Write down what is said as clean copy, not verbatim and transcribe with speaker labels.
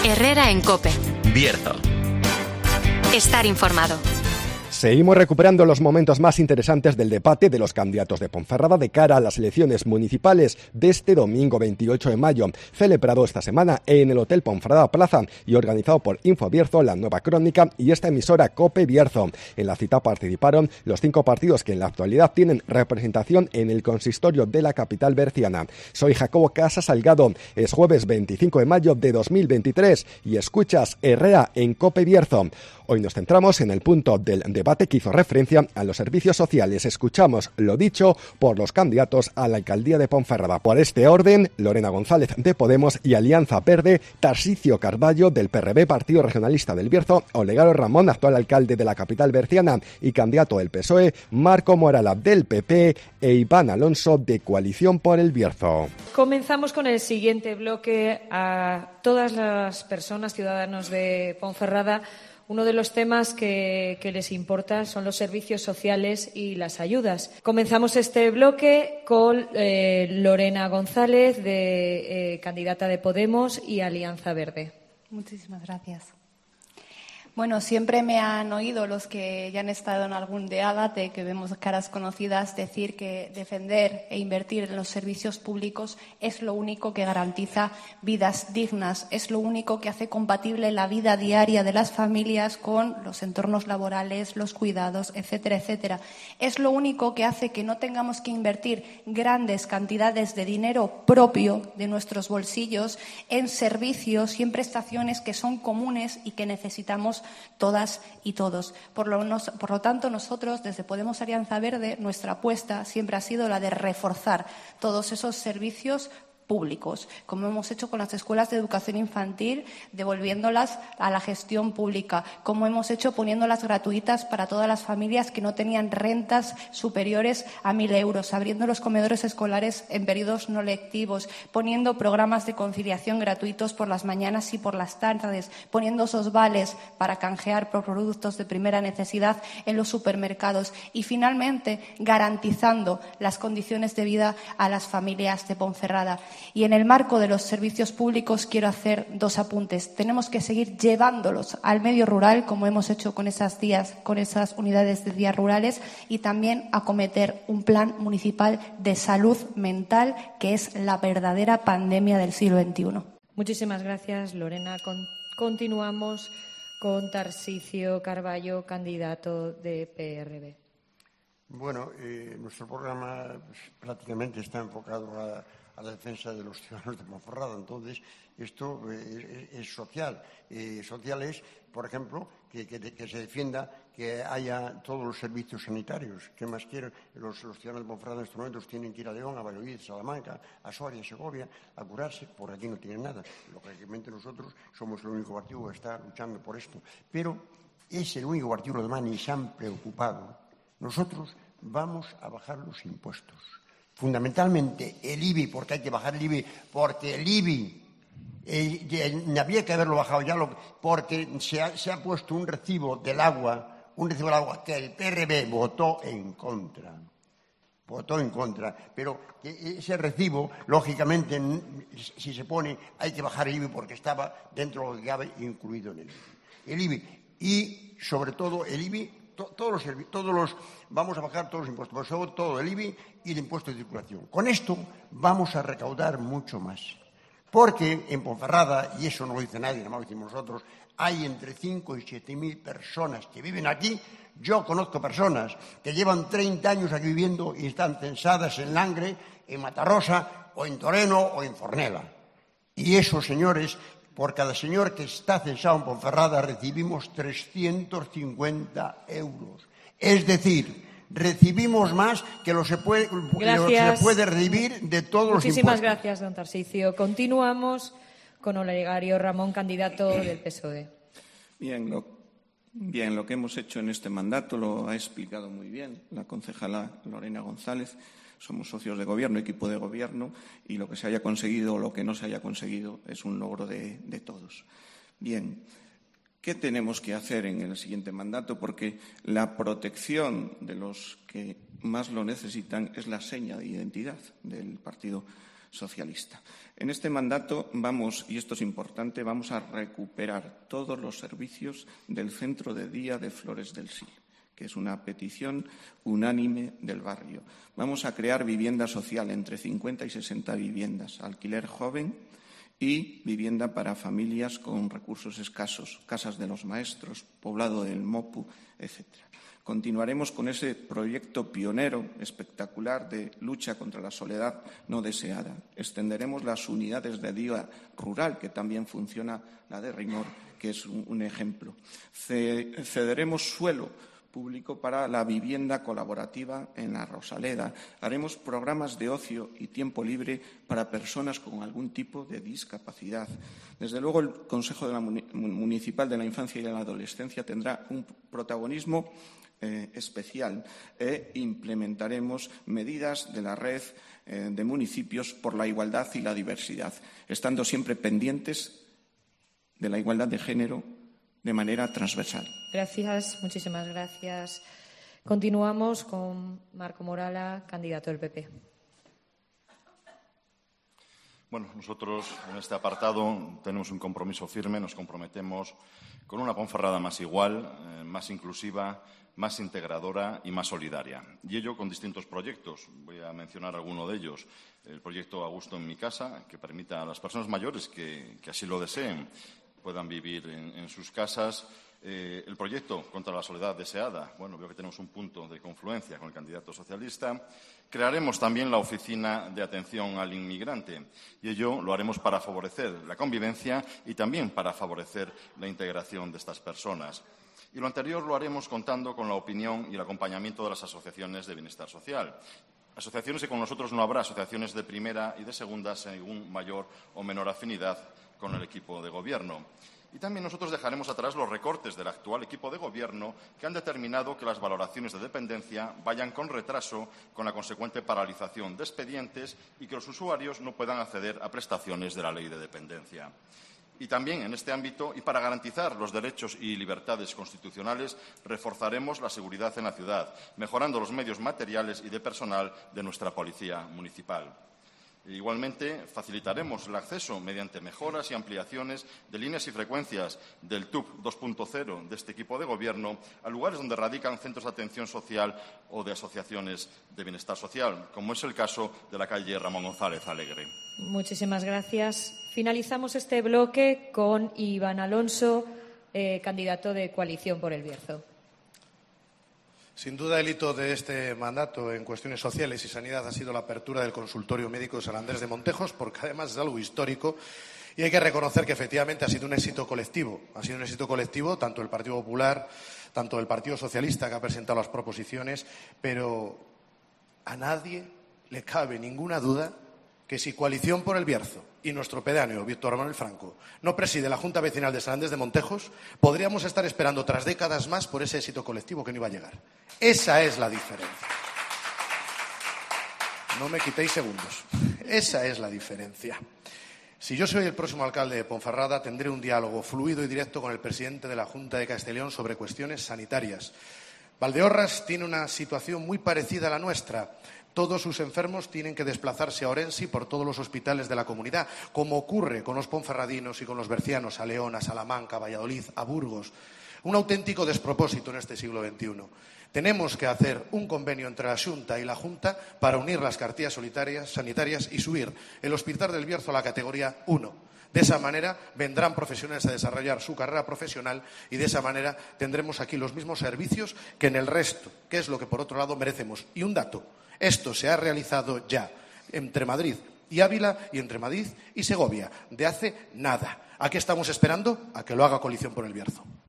Speaker 1: Herrera en COPE.
Speaker 2: Bierzo.
Speaker 1: Estar informado.
Speaker 3: Seguimos recuperando los momentos más interesantes del debate de los candidatos de Ponferrada de cara a las elecciones municipales de este domingo 28 de mayo, celebrado esta semana en el Hotel Ponferrada Plaza y organizado por Info Bierzo, La Nueva Crónica y esta emisora COPE Bierzo. En la cita participaron los 5 partidos que en la actualidad tienen representación en el consistorio de la capital berciana. Soy Jacobo Casa Salgado, es jueves 25 de mayo de 2023 y escuchas Herrera en COPE Bierzo. Hoy nos centramos en el punto del debate que hizo referencia a los servicios sociales. Escuchamos lo dicho por los candidatos a la alcaldía de Ponferrada. Por este orden, Lorena González de Podemos y Alianza Verde, Tarsicio Carballo del PRB, Partido Regionalista del Bierzo, Olegario Ramón, actual alcalde de la capital berciana y candidato del PSOE, Marco Morala del PP e Iván Alonso de Coalición por el Bierzo.
Speaker 4: Comenzamos con el siguiente bloque. A todas las personas, ciudadanos de Ponferrada, uno de los temas que les importa son los servicios sociales y las ayudas. Comenzamos este bloque con Lorena González, candidata de Podemos y Alianza Verde.
Speaker 5: Muchísimas gracias. Bueno, siempre me han oído los que ya han estado en algún debate, que vemos caras conocidas, decir que defender e invertir en los servicios públicos es lo único que garantiza vidas dignas, es lo único que hace compatible la vida diaria de las familias con los entornos laborales, los cuidados, etcétera, etcétera. Es lo único que hace que no tengamos que invertir grandes cantidades de dinero propio de nuestros bolsillos en servicios y en prestaciones que son comunes y que necesitamos todas y todos. Por lo tanto, nosotros, desde Podemos Alianza Verde, nuestra apuesta siempre ha sido la de reforzar todos esos servicios públicos, como hemos hecho con las escuelas de educación infantil, devolviéndolas a la gestión pública, como hemos hecho poniéndolas gratuitas para todas las familias que no tenían rentas superiores a 1.000 euros, abriendo los comedores escolares en periodos no lectivos, poniendo programas de conciliación gratuitos por las mañanas y por las tardes, poniendo esos vales para canjear por productos de primera necesidad en los supermercados y, finalmente, garantizando las condiciones de vida a las familias de Ponferrada. Y en el marco de los servicios públicos quiero hacer 2 apuntes. Tenemos que seguir llevándolos al medio rural, como hemos hecho con esas unidades de días rurales, y también acometer un plan municipal de salud mental, que es la verdadera pandemia del siglo XXI.
Speaker 4: Muchísimas gracias, Lorena. Continuamos con Tarsicio Carballo, candidato de PRB.
Speaker 6: Bueno, nuestro programa prácticamente está enfocado a la defensa de los ciudadanos de Ponferrada. Entonces, esto es social. Social es, por ejemplo, que se defienda que haya todos los servicios sanitarios. ¿Qué más quieren? Los ciudadanos de Ponferrada en estos momentos tienen que ir a León, a Valladolid, Salamanca, a Soria, a Segovia, a curarse. Por aquí no tienen nada. Lógicamente nosotros somos el único partido que está luchando por esto. Pero es el único partido, los demás ni se han preocupado. Nosotros vamos a bajar los impuestos. Fundamentalmente el IBI, porque hay que bajar el IBI, porque el IBI había que haberlo bajado ya, porque se ha puesto un recibo del agua que el PRB votó en contra. Pero ese recibo, lógicamente, si se pone, hay que bajar el IBI porque estaba dentro de lo que cabe incluido en el IBI. Y, sobre todo, el IBI, vamos a bajar todos los impuestos, pero sobre todo el IBI y el impuesto de circulación. Con esto vamos a recaudar mucho más. Porque en Ponferrada, y eso no lo dice nadie, nada más lo decimos nosotros, hay entre 5 y 7.000 personas que viven aquí. Yo conozco personas que llevan 30 años aquí viviendo y están censadas en Langre, en Matarrosa, o en Toreno, o en Fornela. Y esos señores, por cada señor que está censado en Ponferrada, recibimos 350 euros. Es decir, recibimos más que lo que se puede recibir de todos los impuestos.
Speaker 4: Muchísimas gracias, don Tarsicio. Continuamos con Olegario Ramón, candidato del PSOE.
Speaker 7: Bien, lo que hemos hecho en este mandato lo ha explicado muy bien la concejala Lorena González. Somos socios de gobierno, equipo de gobierno, y lo que se haya conseguido o lo que no se haya conseguido es un logro de todos. Bien, ¿qué tenemos que hacer en el siguiente mandato? Porque la protección de los que más lo necesitan es la seña de identidad del Partido socialista. En este mandato vamos, y esto es importante, vamos a recuperar todos los servicios del Centro de Día de Flores del Sil, que es una petición unánime del barrio. Vamos a crear vivienda social, entre 50 y 60 viviendas, alquiler joven y vivienda para familias con recursos escasos, casas de los maestros, poblado del MOPU, etc. Continuaremos con ese proyecto pionero, espectacular, de lucha contra la soledad no deseada. Extenderemos las unidades de día rural, que también funciona, la de Rimor, que es un ejemplo. Cederemos suelo público para la vivienda colaborativa en la Rosaleda. Haremos programas de ocio y tiempo libre para personas con algún tipo de discapacidad. Desde luego, el Consejo Municipal de la Infancia y de la Adolescencia tendrá un protagonismo especial e implementaremos medidas de la red de municipios por la igualdad y la diversidad, estando siempre pendientes de la igualdad de género de manera transversal.
Speaker 4: Gracias, muchísimas gracias. Continuamos con Marco Morala, candidato del PP.
Speaker 2: Bueno, nosotros en este apartado tenemos un compromiso firme, nos comprometemos con una Ponferrada más igual, más inclusiva, más integradora y más solidaria. Y ello con distintos proyectos. Voy a mencionar alguno de ellos. El proyecto A Gusto en mi Casa, que permita a las personas mayores que así lo deseen puedan vivir en sus casas. El proyecto contra la soledad deseada. Bueno, veo que tenemos un punto de confluencia con el candidato socialista. Crearemos también la Oficina de Atención al Inmigrante y ello lo haremos para favorecer la convivencia y también para favorecer la integración de estas personas. Y lo anterior lo haremos contando con la opinión y el acompañamiento de las asociaciones de bienestar social. Asociaciones que con nosotros no habrá, asociaciones de primera y de segunda según mayor o menor afinidad con el equipo de gobierno. Y también nosotros dejaremos atrás los recortes del actual equipo de gobierno que han determinado que las valoraciones de dependencia vayan con retraso, con la consecuente paralización de expedientes y que los usuarios no puedan acceder a prestaciones de la ley de dependencia. Y también en este ámbito, y para garantizar los derechos y libertades constitucionales, reforzaremos la seguridad en la ciudad, mejorando los medios materiales y de personal de nuestra policía municipal. Igualmente, facilitaremos el acceso mediante mejoras y ampliaciones de líneas y frecuencias del TUP 2.0 de este equipo de gobierno a lugares donde radican centros de atención social o de asociaciones de bienestar social, como es el caso de la calle Ramón González Alegre.
Speaker 4: Muchísimas gracias. Finalizamos este bloque con Iván Alonso, candidato de Coalición por el Bierzo.
Speaker 8: Sin duda, el hito de este mandato en cuestiones sociales y sanidad ha sido la apertura del consultorio médico de San Andrés de Montejos, porque además es algo histórico y hay que reconocer que efectivamente ha sido un éxito colectivo. Ha sido un éxito colectivo tanto el Partido Popular, tanto el Partido Socialista, que ha presentado las proposiciones, pero a nadie le cabe ninguna duda que si Coalición por el Bierzo y nuestro pedáneo, Víctor Manuel Franco, no preside la Junta Vecinal de San Andrés de Montejos, podríamos estar esperando otras décadas más por ese éxito colectivo que no iba a llegar. Esa es la diferencia. No me quitéis segundos. Esa es la diferencia. Si yo soy el próximo alcalde de Ponferrada, tendré un diálogo fluido y directo con el presidente de la Junta de Castilla y León sobre cuestiones sanitarias. Valdeorras tiene una situación muy parecida a la nuestra. Todos sus enfermos tienen que desplazarse a Orense por todos los hospitales de la comunidad, como ocurre con los ponferradinos y con los bercianos a León, a Salamanca, a Valladolid, a Burgos. Un auténtico despropósito en este siglo XXI. Tenemos que hacer un convenio entre la Xunta y la Junta para unir las cartillas sanitarias y subir el Hospital del Bierzo a la categoría 1. De esa manera vendrán profesionales a desarrollar su carrera profesional y de esa manera tendremos aquí los mismos servicios que en el resto, que es lo que por otro lado merecemos. Y un dato. Esto se ha realizado ya entre Madrid y Ávila y entre Madrid y Segovia, de hace nada. ¿A qué estamos esperando? A que lo haga Coalición por el Bierzo.